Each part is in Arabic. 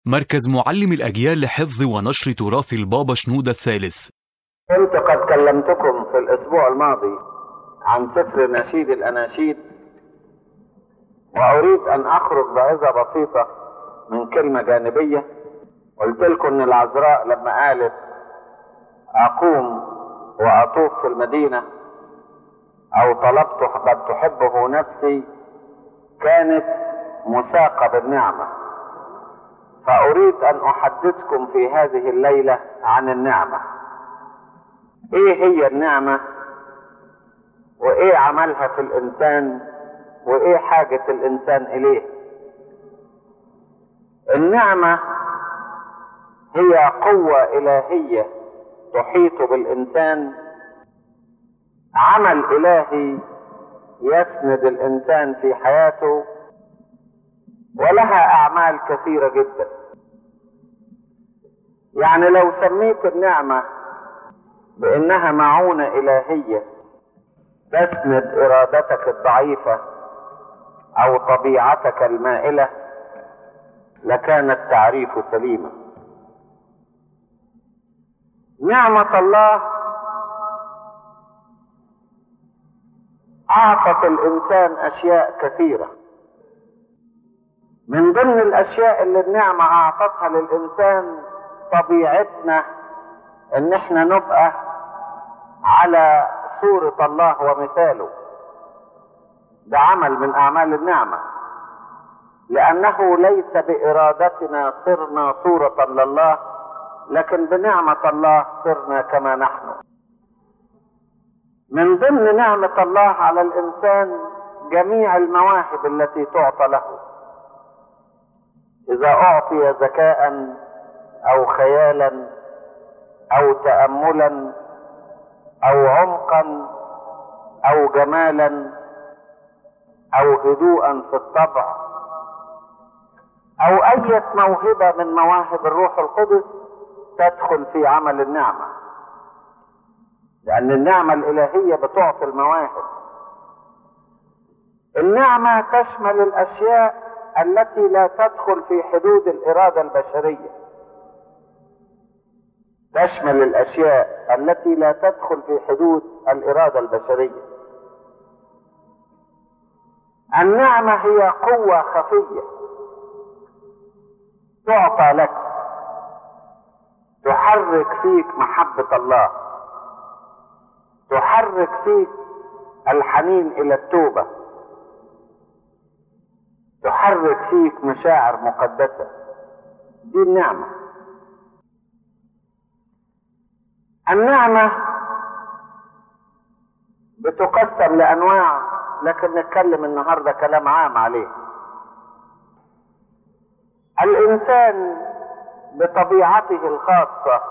مركز معلم الأجيال لحفظ ونشر تراث البابا شنودة الثالث. كنت قد كلمتكم في الأسبوع الماضي عن سفر نشيد الأناشيد، وأريد أن أخرج بعظة بسيطة من كلمة جانبية. قلت لكم أن العذراء لما قالت أقوم وأطوف في المدينة أو طلبت قد تحبه نفسي، كانت مساقة بالنعمة. فأريد أن أحدثكم في هذه الليلة عن النعمة. إيه هي النعمة؟ وإيه عملها في الإنسان؟ وإيه حاجة الإنسان إليه؟ النعمة هي قوة إلهية تحيط بالإنسان، عمل إلهي يسند الإنسان في حياته، ولها أعمال كثيرة جدا. يعني لو سميت النعمة بأنها معونة إلهية تسند إرادتك الضعيفة أو طبيعتك المائلة، لكان التعريف سليما. نعمة الله أعطت الإنسان أشياء كثيرة. من ضمن الأشياء اللي النعمة أعطتها للإنسان طبيعتنا إن إحنا نبقى على صورة الله ومثاله. ده عمل من أعمال النعمة، لأنه ليس بإرادتنا صرنا صورة لله، لكن بنعمة الله صرنا كما نحن. من ضمن نعمة الله على الإنسان جميع المواهب التي تعطى له. إذا أعطي ذكاء أو خيالا أو تأملا أو عمقا أو جمالا أو هدوءا في الطبع أو أي موهبة من مواهب الروح القدس تدخل في عمل النعمة، لأن النعمة الإلهية بتعطي المواهب. النعمة تشمل الأشياء التي لا تدخل في حدود الإرادة البشرية، تشمل الأشياء التي لا تدخل في حدود الإرادة البشرية. النعمة هي قوة خفية تعطى لك، تحرك فيك محبة الله، تحرك فيك الحنين إلى التوبة، تحرك فيك مشاعر مقدسة. دي النعمة. النعمة بتقسم لأنواع، لكن نتكلم النهاردة كلام عام عليه. الإنسان بطبيعته الخاصة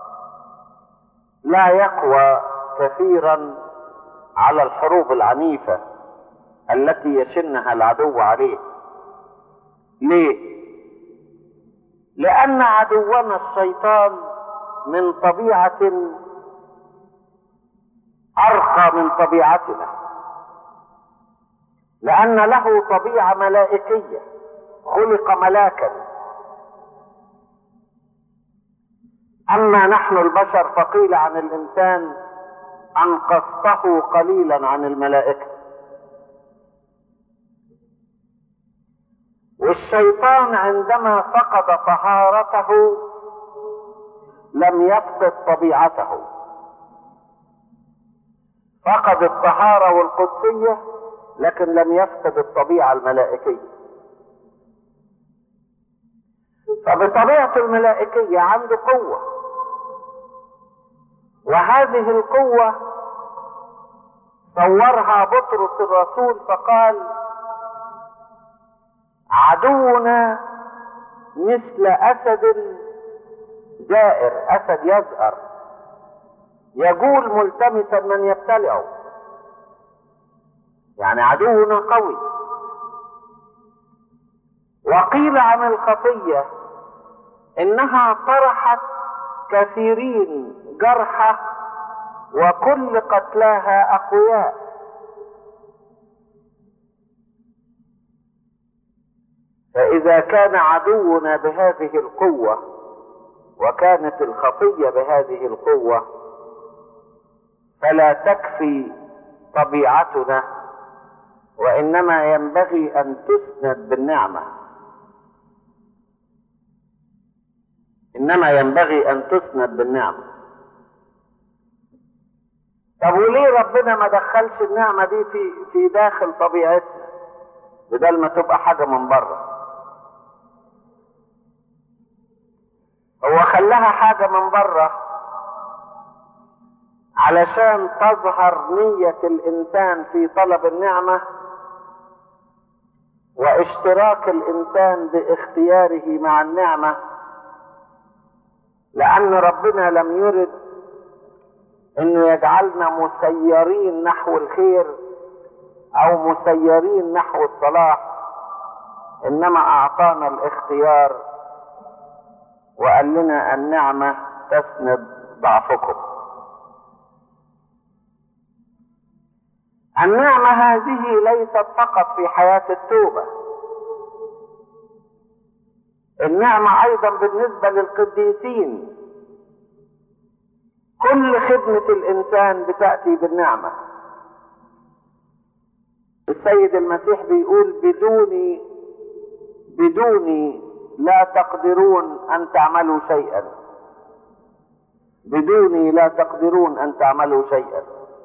لا يقوى كثيرا على الحروب العنيفة التي يشنها العدو عليه. ليه؟ لأن عدونا الشيطان من طبيعة أرقى من طبيعتنا، لأن له طبيعة ملائكية، خلق ملاكا. أما نحن البشر فقيل عن الإنسان أنقصته قليلا عن الملائكة. والشيطان عندما فقد طهارته لم يفقد طبيعته، فقد الطهارة والقدسية لكن لم يفقد الطبيعة الملائكية. فبطبيعته الملائكية عنده قوة، وهذه القوة صورها بطرس الرسول فقال: عدونا مثل أسد زائر، أسد يزأر يجول ملتمسا من يبتلعه. يعني عدونا قوي. وقيل عن الخطية إنها طرحت كثيرين جرحى وكل قتلاها أقوياء. فإذا كان عدونا بهذه القوة وكانت الخطية بهذه القوة، فلا تكفي طبيعتنا، وإنما ينبغي أن تسند بالنعمة. إنما ينبغي أن تسند بالنعمة. طب وليه ربنا ما دخلش النعمة دي في داخل طبيعتنا بدل ما تبقى حاجة من بره؟ هو خلاها حاجة من بره علشان تظهر نية الإنسان في طلب النعمة واشتراك الإنسان باختياره مع النعمة، لأن ربنا لم يرد أنه يجعلنا مسيرين نحو الخير أو مسيرين نحو الصلاح، إنما أعطانا الاختيار وقال لنا النعمة تسند ضعفكم. النعمة هذه ليست فقط في حياة التوبة، النعمة أيضا بالنسبة للقديسين. كل خدمة الإنسان بتأتي بالنعمة. السيد المسيح بيقول بدوني لا تقدرون أن تعملوا شيئا، بدوني لا تقدرون أن تعملوا شيئا.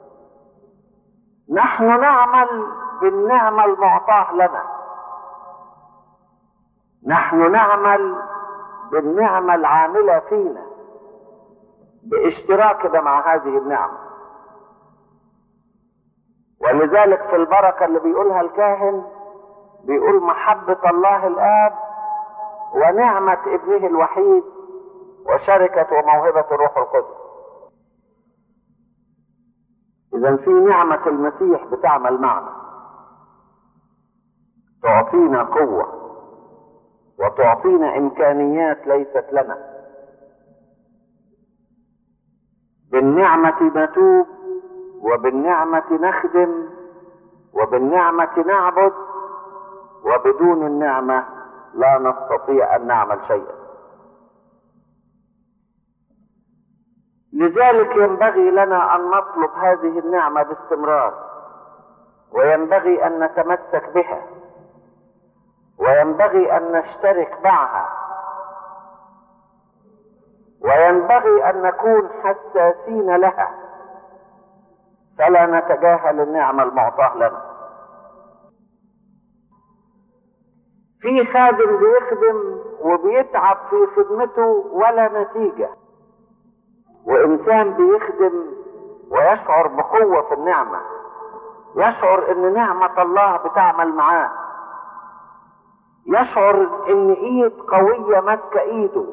نحن نعمل بالنعمة المعطاة لنا، نحن نعمل بالنعمة العاملة فينا باشتراكنا مع هذه النعمة. ولذلك في البركة اللي بيقولها الكاهن بيقول محبة الله الآب ونعمة ابنه الوحيد وشركة وموهبة الروح القدس. إذن في نعمة المسيح بتعمل معنا، تعطينا قوة وتعطينا إمكانيات ليست لنا. بالنعمة نتوب، وبالنعمة نخدم، وبالنعمة نعبد، وبدون النعمة لا نستطيع أن نعمل شيئا. لذلك ينبغي لنا أن نطلب هذه النعمة باستمرار، وينبغي أن نتمسك بها، وينبغي أن نشترك معها، وينبغي أن نكون حساسين لها فلا نتجاهل النعمة المعطاة لنا. في خادم بيخدم وبيتعب في خدمته ولا نتيجة، وإنسان بيخدم ويشعر بقوة في النعمة، يشعر إن نعمة الله بتعمل معاه، يشعر إن إيد قوية ماسكة إيده،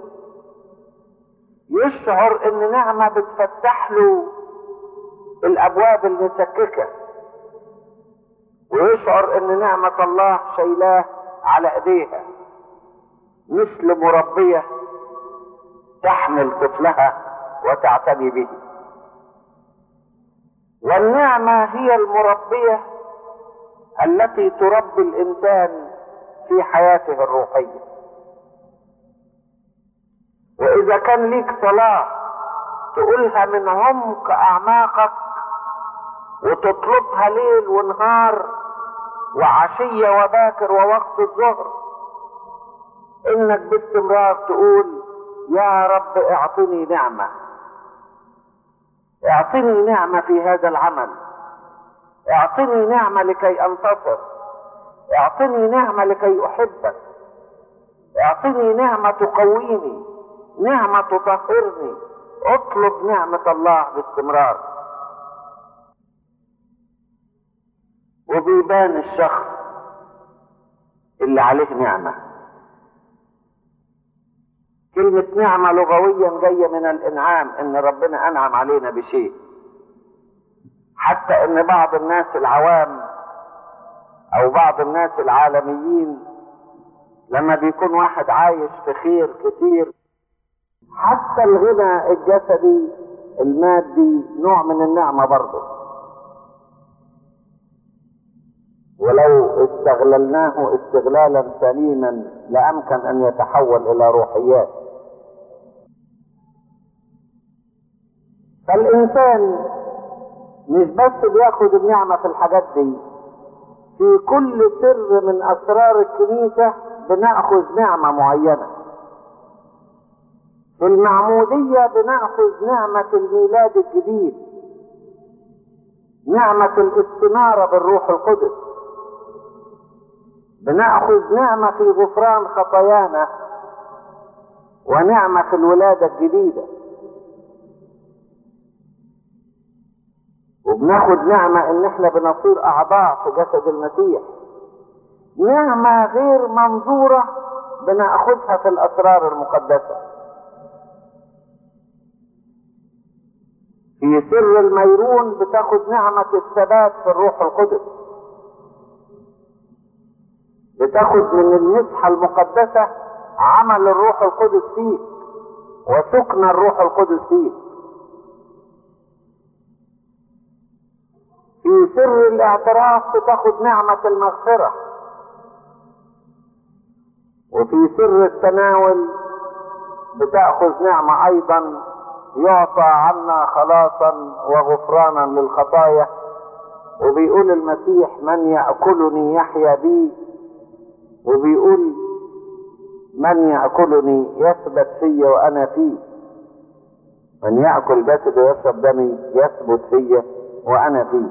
يشعر إن نعمة بتفتح له الأبواب المسككة، ويشعر إن نعمة الله شايلاه على إيديها مثل مربية تحمل طفلها وتعتني به. والنعمة هي المربية التي تربي الإنسان في حياته الروحية. وإذا كان ليك صلاة تقولها من عمق أعماقك وتطلبها ليل ونهار وعشية وباكر ووقت الظهر، إنك باستمرار تقول يا رب اعطني نعمة، اعطني نعمة في هذا العمل، اعطني نعمة لكي انتصر، اعطني نعمة لكي احبك، اعطني نعمة تقويني، نعمة تطهرني. اطلب نعمة الله باستمرار. وبيبان الشخص اللي عليه نعمة. كلمة نعمة لغويا جاية من الإنعام، إن ربنا أنعم علينا بشيء. حتى إن بعض الناس العوام أو بعض الناس العالميين لما بيكون واحد عايش في خير كتير، حتى الغنى الجسدي المادي نوع من النعمة برضه. ولو استغللناه استغلالا سليما لأمكن أن يتحول إلى روحيات. فالإنسان مش بس بياخد النعمة في الحاجات دي، في كل سر من أسرار الكنيسة بنأخذ نعمة معينة. في المعمودية بنأخذ نعمة الميلاد الجديد، نعمة الاستنارة بالروح القدس، بنأخذ نعمة في غفران خطايانا ونعمة في الولادة الجديدة، وبناخد نعمة ان احنا بنصير اعضاء في جسد المسيح. نعمة غير منظورة بنأخذها في الاسرار المقدسة. في سر الميرون بتاخد نعمة الثبات في الروح القدس، بتاخد من المسحة المقدسة عمل الروح القدس فيك وسكن الروح القدس فيك. في سر الاعتراف بتاخد نعمة المغفرة، وفي سر التناول بتأخذ نعمة ايضا يعطى عنا خلاصا وغفرانا للخطايا. وبيقول المسيح من يأكلني يحيا بي، وبيقول من يأكلني يثبت في وأنا فيه. من يأكل جسدي ويشرب دمي يثبت في وأنا فيه.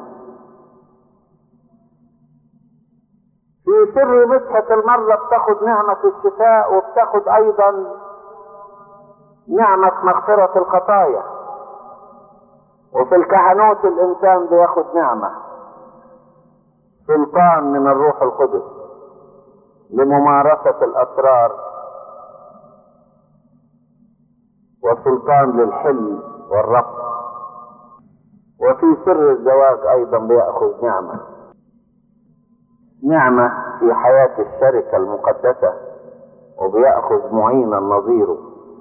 في سر مسحة المرة بتاخد نعمة الشفاء، وبتاخد أيضا نعمة مغفرة الخطايا. وفي الكهنوت الإنسان بياخد نعمة سلطان من الروح القدس لممارسة الأسرار، وسلطان للحل والربط. وفي سر الزواج أيضا بيأخذ نعمة في حياة الشركة المقدسة، وبيأخذ معينا نظيره.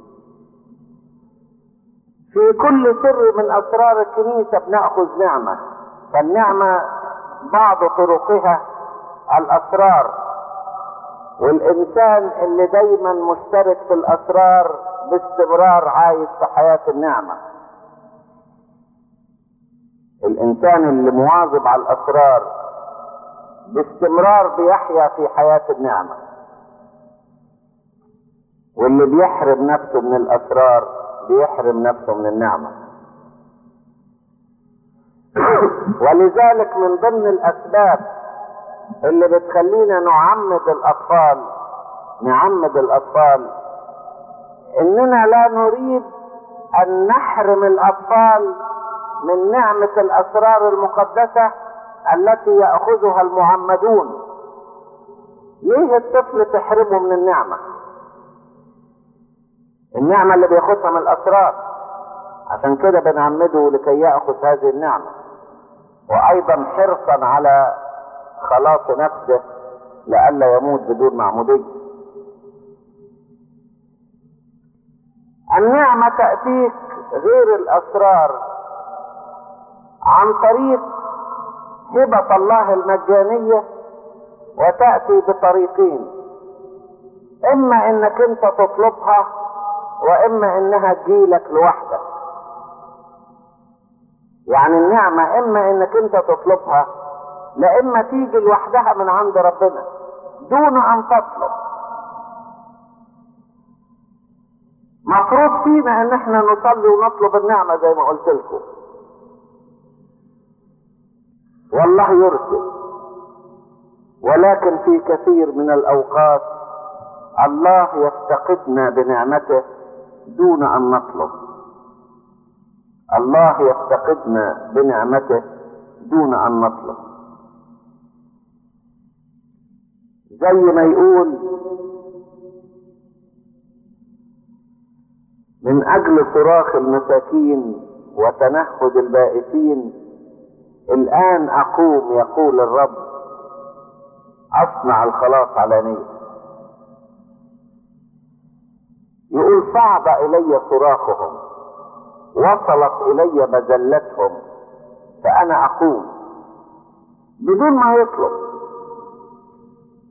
في كل سر من أسرار الكنيسة بنأخذ نعمة. فالنعمة بعض طرقها الأسرار، والإنسان اللي دايما مشترك في الأسرار باستمرار عايش في حياة النعمة. الإنسان اللي مواظب على الأسرار باستمرار بيحيا في حياة النعمة، واللي بيحرم نفسه من الأسرار بيحرم نفسه من النعمة. ولذلك من ضمن الأسباب اللي بتخلينا نعمد الأطفال إننا لا نريد أن نحرم الأطفال من نعمة الأسرار المقدسة التي يأخذها المعمدون. ليه الطفل تحرمه من النعمة اللي بياخدها من الأسرار؟ عشان كده بنعمده لكي يأخذ هذه النعمة، وأيضا حرصا على خلاص نفسه لئلا يموت بدون معمودية. النعمة تأتيك غير الأسرار عن طريق هبة الله المجانية، وتأتي بطريقين: إما إنك أنت تطلبها، وإما إنها تجيلك لوحدك. يعني النعمة إما إنك أنت تطلبها، لا إما تيجي لوحدها من عند ربنا دون أن تطلب. مفروض فينا إن احنا نصلي ونطلب النعمة زي ما قلت لكم، والله يرسل. ولكن في كثير من الأوقات الله يفتقدنا بنعمته دون أن نطلب. الله يفتقدنا بنعمته دون أن نطلب. زي ما يقول: من أجل صراخ المساكين وتنهد البائسين الآن أقوم، يقول الرب، أصنع الخلاص علانية. يقول: صعد إلي صراخهم، وصلت إلي مذلتهم، فأنا أقوم. بدون ما يطلب،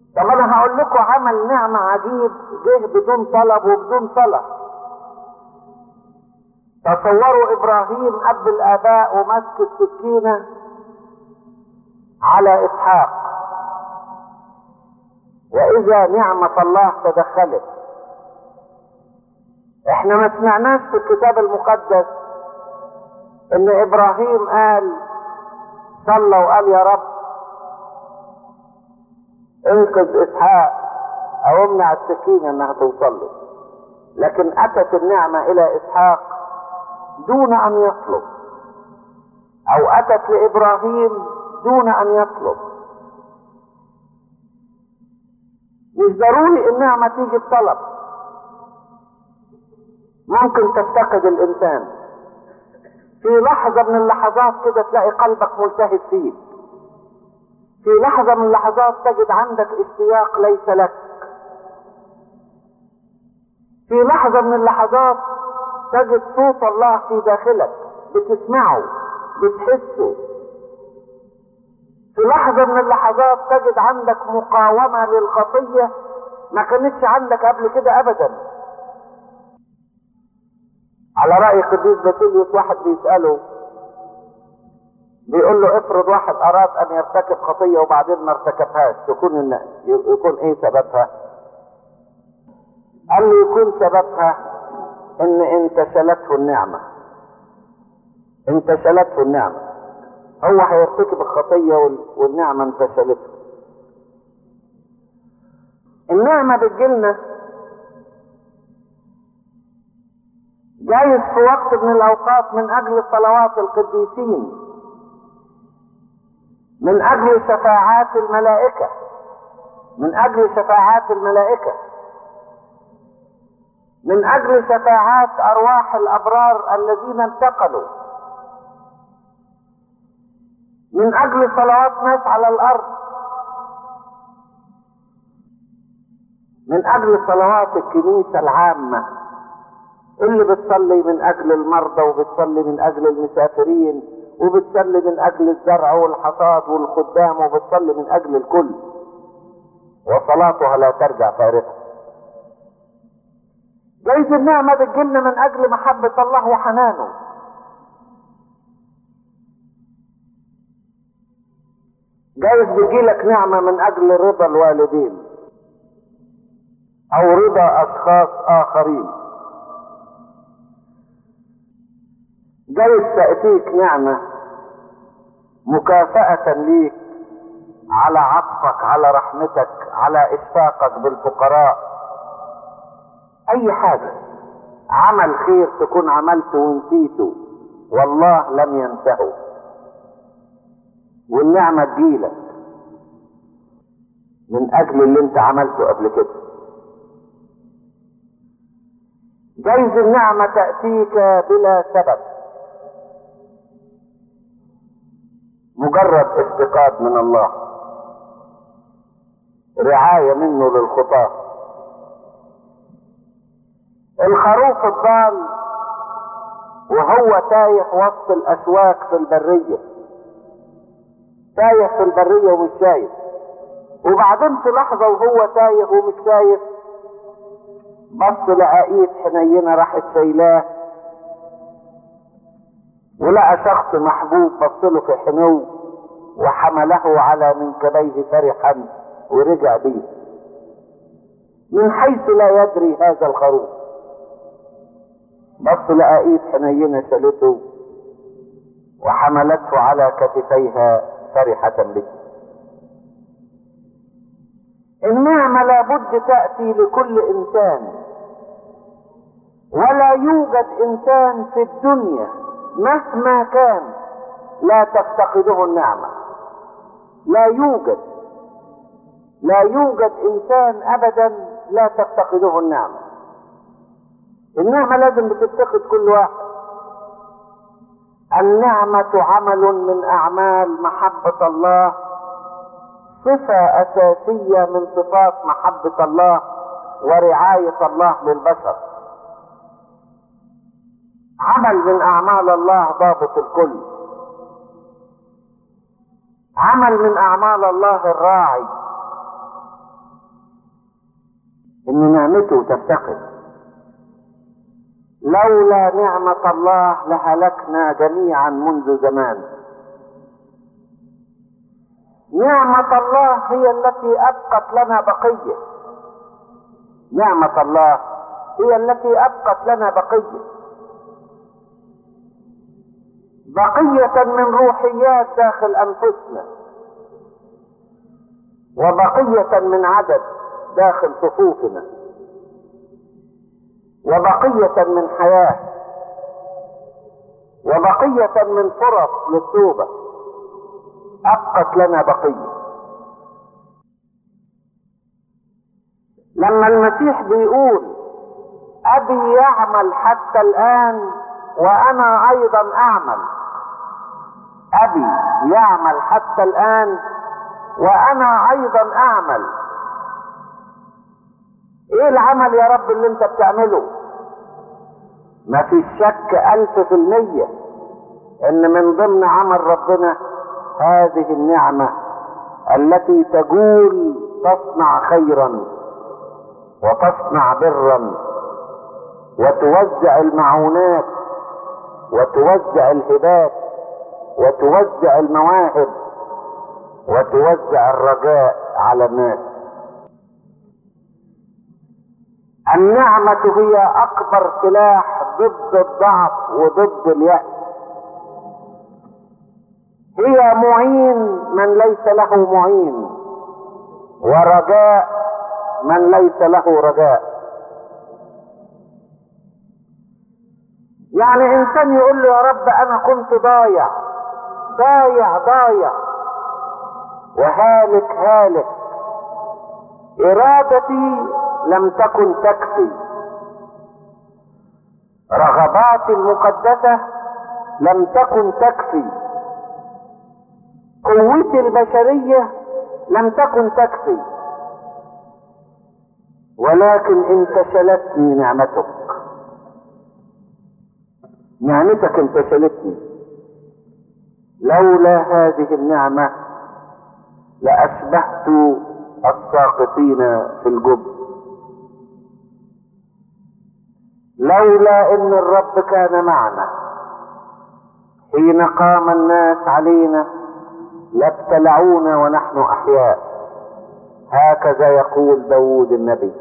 طب انا هقول لكم عمل نعمة عجيب جه بدون طلب وبدون صلاة. تصوروا ابراهيم اب الاباء ومسك السكينة على اسحاق، واذا نعمة الله تدخلت. احنا ما سمعناش في الكتاب المقدس ان ابراهيم قال صلى وقال يا رب انقذ اسحاق او امنع السكينة انها توصل له، لكن اتت النعمة الى اسحاق دون ان يطلب، او اتت لابراهيم دون ان يطلب. مش ضروري النعمة تيجي بطلب، ممكن تفتقد الانسان في لحظة من اللحظات كده تلاقي قلبك ملتهب فيه، في لحظة من اللحظات تجد عندك اشتياق ليس لك، في لحظة من اللحظات تجد صوت الله في داخلك بتسمعه بتحسه، في لحظة من اللحظات تجد عندك مقاومة للخطية ما كانتش عندك قبل كده ابدا. على رأي قديس باسيليوس واحد بيسأله بيقول له افرض واحد اراد ان يرتكب خطية وبعدين ما ارتكبهاش، يكون ايه سببها؟ قال له يكون سببها ان انتشلته النعمة. انتشلته النعمة، هو هيرتكب الخطية والنعمة انتشلته. النعمة بتجيلنا جايز في وقت من الاوقات من اجل صلوات القديسين، من اجل شفاعات الملائكة، من اجل شفاعات الملائكة، من اجل شفاعات ارواح الابرار الذين انتقلوا، من اجل صلوات ناس على الارض، من اجل صلوات الكنيسة العامة اللي بتصلي من اجل المرضى وبتصلي من اجل المسافرين وبتصلي من اجل الزرع والحصاد والخدام وبتصلي من اجل الكل، وصلاتها لا ترجع فارغة. جايز النعمة بتجيلنا من اجل محبة الله وحنانه، جايز بيجيلك نعمة من اجل رضا الوالدين او رضا اشخاص اخرين، جايز تأتيك نعمة مكافأة ليك على عطفك، على رحمتك، على اشفاقك بالفقراء، اي حاجة، عمل خير تكون عملته ونسيته والله لم ينسه، والنعمة تجيلك من اجل اللي انت عملته قبل كده. جايز النعمة تأتيك بلا سبب، مجرد افتقاد من الله، رعاية منه للخطاة. الخروف الضال وهو تايه وسط الاشواك في البرية، تايه في البرية ومش شايف، وبعدين في لحظة وهو تايه ومش شايف بص لقى ايد حنينة راحت شايلاه، ولقى شخص محبوب بصله في حنو وحمله على منكبيه فرحا ورجع بيه من حيث لا يدري هذا الخروف. بص لقى ايد حنينة شالته وحملته على كتفيها فرحة به. النعمة لابد تأتي لكل انسان، ولا يوجد انسان في الدنيا مهما كان لا تفتقده النعمة. لا يوجد انسان ابدا لا تفتقده النعمة. النعمة لازم بتفتقد كل واحد. النعمة عمل من اعمال محبة الله، صفة اساسية من صفات محبة الله ورعاية الله للبشر، عمل من اعمال الله ضابط الكل، عمل من اعمال الله الراعي، ان نعمته تفتقد. لولا نعمة الله لهلكنا جميعا منذ زمان. نعمة الله هي التي أبقت لنا بقية. نعمة الله هي التي أبقت لنا بقية من روحيات داخل أنفسنا، وبقية من عدد داخل صفوفنا، وبقية من حياة، وبقية من فرص للتوبة. أبقت لنا بقية. لما المسيح بيقول أبي يعمل حتى الآن وأنا أيضا أعمل، أبي يعمل حتى الآن وأنا أيضا أعمل. إيه العمل يا رب اللي أنت بتعمله؟ ما في شك 1000% إن من ضمن عمل ربنا هذه النعمة التي تقول تصنع خيرا وتصنع برا وتوزع المعونات وتوزع الهبات وتوزع المواهب وتوزع الرجاء على الناس. النعمة هي أكبر سلاح ضد الضعف وضد اليأس. هي معين من ليس له معين، ورجاء من ليس له رجاء. يعني إنسان يقول له يا رب أنا كنت ضايع وهالك هالك، إرادتي لم تكن تكفي، رغباتي المقدسة لم تكن تكفي، قوتي البشرية لم تكن تكفي، ولكن انتشلتني نعمتك. نعمتك انتشلتني. لولا هذه النعمة لأشبهت الساقطين في الجب. لولا ان الرب كان معنا حين قام الناس علينا لابتلعونا ونحن احياء. هكذا يقول داود النبي.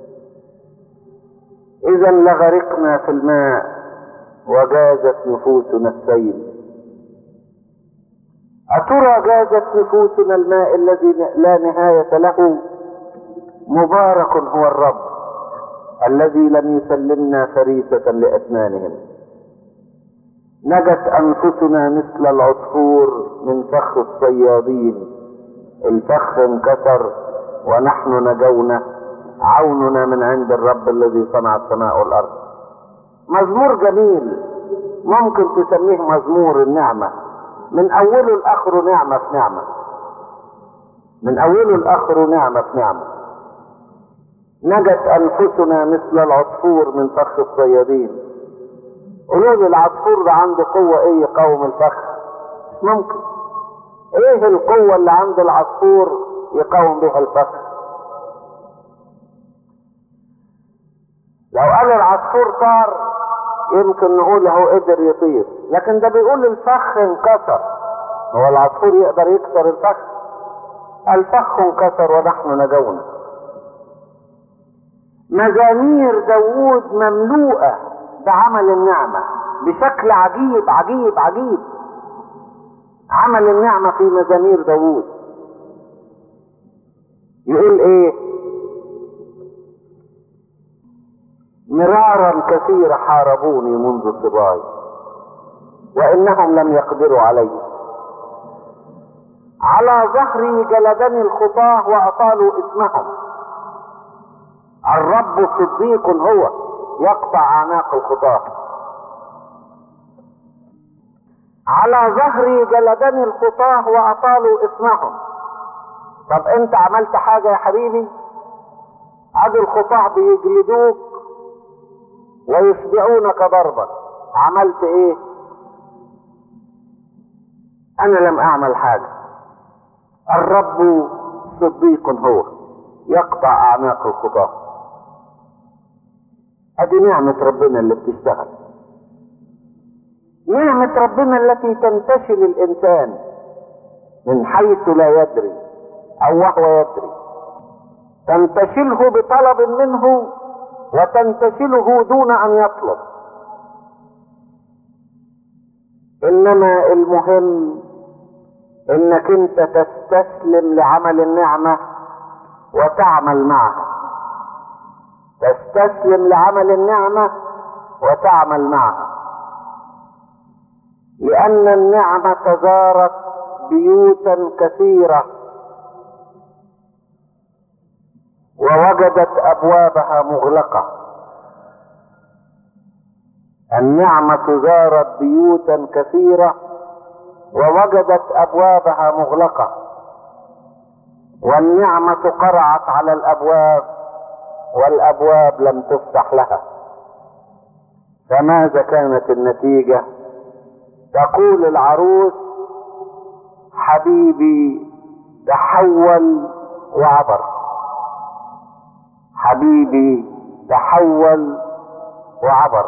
اذا لغرقنا في الماء وجازت نفوسنا السيل. أترى جازت نفوسنا الماء الذي لا نهاية له؟ مبارك هو الرب الذي لم يسلمنا فريسة لأسنانهم. نجت أنفسنا مثل العصفور من فخ الصيادين. الفخ انكسر ونحن نجونا، عوننا من عند الرب الذي صنع السماء والأرض. مزمور جميل ممكن تسميه مزمور النعمة، من أوله لآخره نعمة في نعمة، من أوله لآخره نعمة في نعمة. نجت أنفسنا مثل العصفور من فخ الصيادين. قولوا لي العصفور ده عنده قوة ايه يقاوم الفخ؟ مش ممكن. ايه القوة اللي عند العصفور يقاوم بها الفخ؟ لو قال العصفور طار يمكن نقول هو قدر يطير، لكن ده بيقول الفخ انكسر. هو العصفور يقدر يكسر الفخ؟ الفخ انكسر ونحن نجونا. مزامير داود مملوءة بعمل النعمة بشكل عجيب عجيب عجيب. عمل النعمة في مزامير داود. يقول ايه؟ مرارا كثيرة حاربوني منذ صباي وإنهم لم يقدروا علي. على ظهري جلدني الخطاة وأطالوا اسمهم. الرب صديق هو يقطع أعناق الخطاة. على ظهري جلدني الخطاة وأطالوا اسمهم. طب انت عملت حاجة يا حبيبي؟ عاد الخطاة بيجلدوك ويشبعونك ضربا. عملت ايه؟ انا لم اعمل حاجة. الرب صديق هو يقطع اعناق الخطاة. ادي نعمة ربنا اللي بتشتغل. نعمة ربنا التي تنتشل الانسان من حيث لا يدري او وهو يدري، تنتشله بطلب منه وتنتشله دون ان يطلب. انما المهم انك انت تستسلم لعمل النعمة وتعمل معها، تستسلم لعمل النعمة وتعمل معها، لأن النعمة زارت بيوتا كثيرة ووجدت أبوابها مغلقة. النعمة زارت بيوتا كثيرة ووجدت أبوابها مغلقة، والنعمة قرعت على الأبواب والأبواب لم تفتح لها. فماذا كانت النتيجة؟ تقول العروس: حبيبي تحول وعبر، حبيبي تحول وعبر،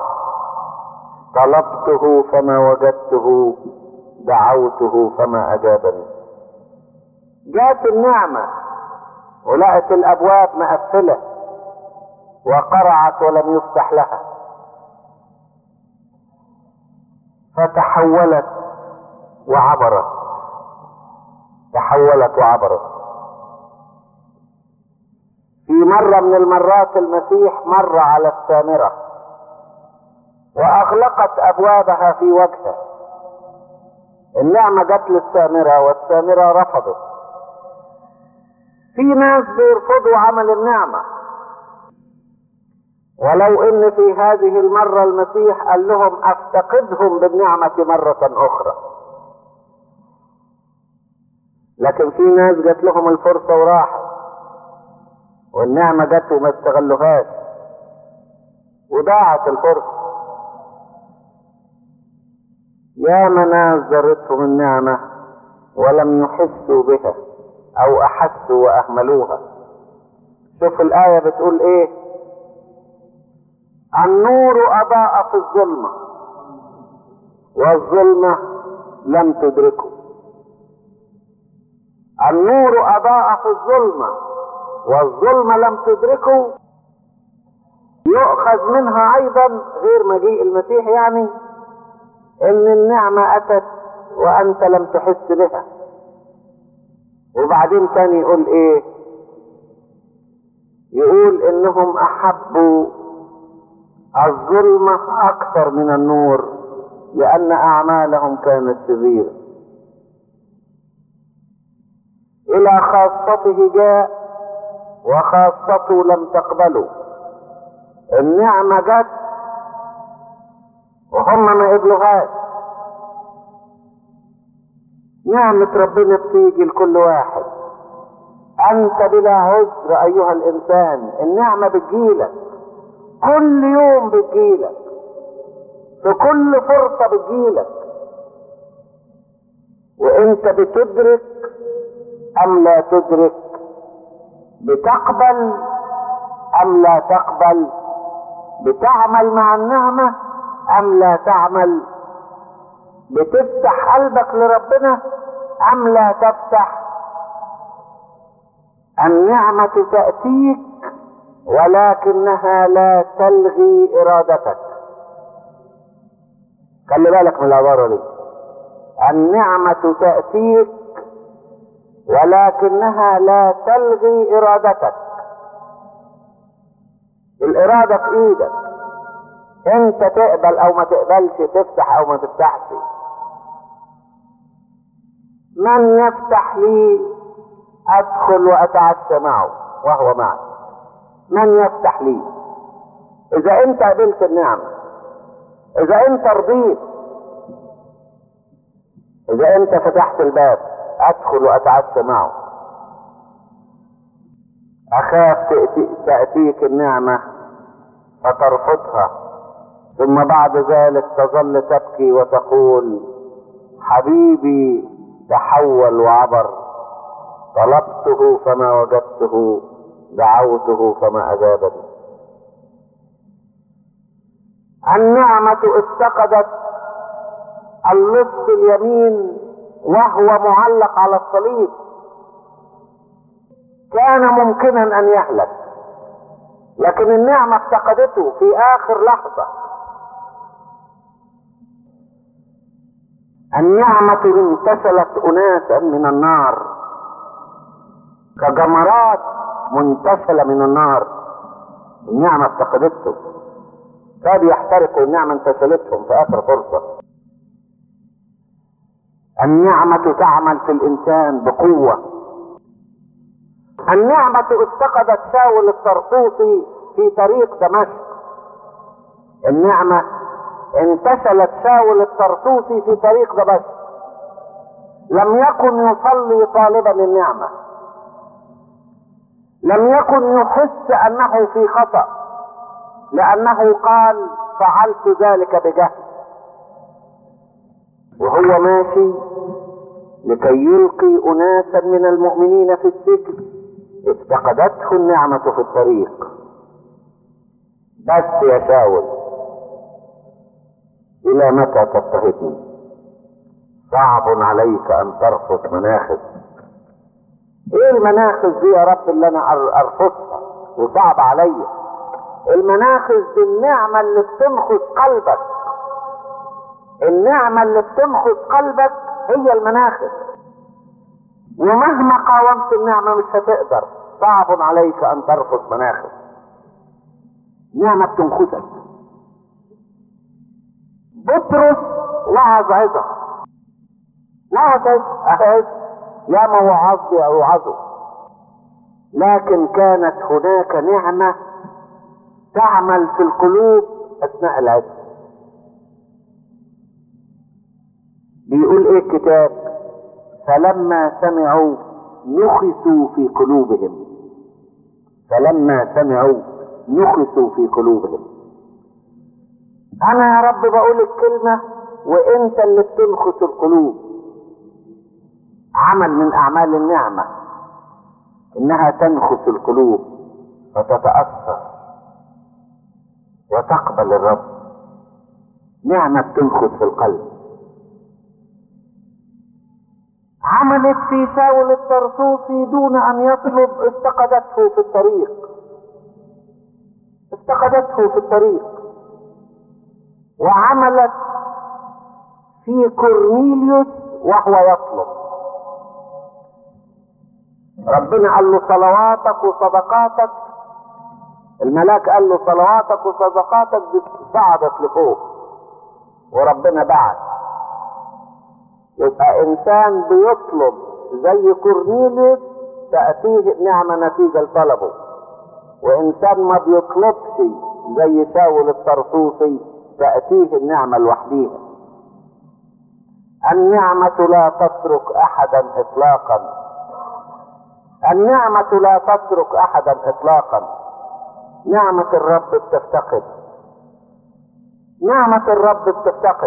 طلبته فما وجدته، دعوته فما أجابني. جاءت النعمة ولقت الأبواب مقفلة وقرعت ولم يفتح لها، فتحولت وعبرت، تحولت وعبرت. في مرة من المرات المسيح مر على السامرة وأغلقت أبوابها في وجهه. النعمة جت للسامرة والسامرة رفضت. في ناس بيرفضوا عمل النعمة، ولو ان في هذه المرة المسيح قال لهم: افتقدهم بالنعمة مرة اخرى. لكن في ناس جت لهم الفرصة وراحت، والنعمة جت وما استغلوهاش وضاعت الفرصة. يا ناس زارتهم النعمة ولم يحسوا بها او احسوا واهملوها. شوف الآية بتقول ايه: النور اضاء في الظلمة والظلمة لم تدركه. النور اضاء في الظلمة والظلمة لم تدركه. يؤخذ منها ايضا غير مجيء المسيح، يعني ان النعمة اتت وانت لم تحس بها. وبعدين تاني يقول ايه؟ يقول انهم احبوا الظلمة اكثر من النور لان اعمالهم كانت شريرة. الى خاصته جاء وخاصته لم تقبله. النعمة جت وهم ما قبلوهاش. نعمة ربنا بتيجي لكل واحد. انت بلا عذر ايها الانسان، النعمة بتجيلك كل يوم، بتجيلك في كل فرصة بتجيلك، وانت بتدرك ام لا تدرك، بتقبل ام لا تقبل، بتعمل مع النعمة ام لا تعمل، بتفتح قلبك لربنا ام لا تفتح. النعمة تأتيك ولكنها لا تلغي ارادتك. خلي بالك من العبارة دي. النعمة تأتيك ولكنها لا تلغي ارادتك. الارادة في ايدك، انت تقبل او ما تقبلش، تفتح او ما تفتحش. من يفتح لي ادخل واتعشى معه وهو معي. من يفتح لي. اذا انت قبلت النعمة، اذا انت رضيت، اذا انت فتحت الباب، ادخل واتعشى معه. اخاف تأتيك النعمة فترفضها، ثم بعد ذلك تظل تبكي وتقول: حبيبي تحول وعبر، طلبته فما وجدته، دعوته فما أجابني. النعمة افتقدت اللص اليمين وهو معلق على الصليب، كان ممكنا ان يهلك، لكن النعمة افتقدته في اخر لحظة. النعمة انتشلت اناسا من النار كجمرات منتشلة من النار. النعمة افتقدته، كانوا يحترقوا، النعمة انتشلتهم في اخر فرصة. النعمة تعمل في الانسان بقوة. النعمة افتقدت شاول الطرطوسي في طريق دمشق. النعمة انتشلت شاول الطرطوسي في طريق دمشق، لم يكن يصلي طالبا النعمة، لم يكن يحس انه في خطأ، لانه قال فعلت ذلك بجهل. وهو ماشي لكي يلقي اناسا من المؤمنين في السجن، افتقدته النعمة في الطريق. بس يا شاول، الى متى تضطهدني؟ صعب عليك ان ترفض مناخز. ايه المناخز دي يا رب اللي انا ارفضها وصعب عليا؟ المناخز دي النعمة اللي بتنخذ قلبك، النعمة اللي بتنخذ قلبك هي المناخز، ومهما قاومت النعمة مش هتقدر. صعب عليك ان ترفض مناخز، نعمة بتنخذك. بطرس وعظ عظة، يا ما وعظني اوعظه، لكن كانت هناك نعمة تعمل في القلوب اثناء العظة. بيقول ايه الكتاب؟ فلما سمعوا نخسوا في قلوبهم. فلما سمعوا نخسوا في قلوبهم. انا يا رب بقول الكلمة وانت اللي بتنخس القلوب. عمل من اعمال النعمة انها تنخس القلوب فتتأثر وتقبل الرب. نعمة تنخس في القلب. عملت في شاول الطرطوسي دون ان يطلب، افتقدته في الطريق، افتقدته في الطريق. وعملت في كورنيليوس وهو يطلب. ربنا قال له صلواتك وصدقاتك، الملاك قال له صلواتك وصدقاتك صعدت لفوق، وربنا بعت. يبقى انسان بيطلب زي كورنيليوس تأتيه النعمة نتيجة لطلبه، وانسان ما بيطلبش زي شاول الطرطوسي تأتيه النعمة لوحديها. النعمة لا تترك احدا اطلاقا، النعمة لا تترك احدا اطلاقا. نعمة الرب بتفتقد، نعمة الرب بتفتقد.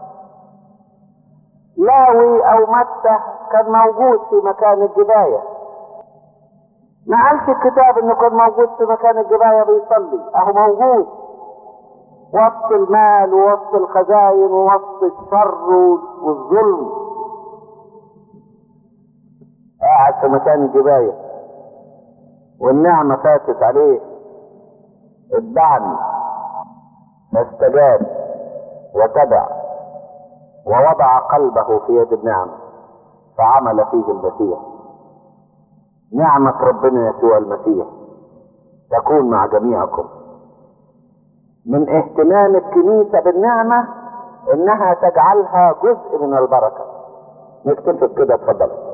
لاوي او متى كان موجود في مكان الجباية، ما قالش الكتاب انه كان موجود في مكان الجباية بيصلي، اهو موجود وسط المال ووسط الخزاين ووسط الشر والظلم، قاعد في مكان الجباية والنعمة فاتت عليه. اتبعني فاستجاب وتبع ووضع قلبه في يد النعمة فعمل فيه المسيح. نعمة ربنا يسوع المسيح تكون مع جميعكم. من اهتمام الكنيسة بالنعمة انها تجعلها جزء من البركة. نكتفي كده، اتفضل.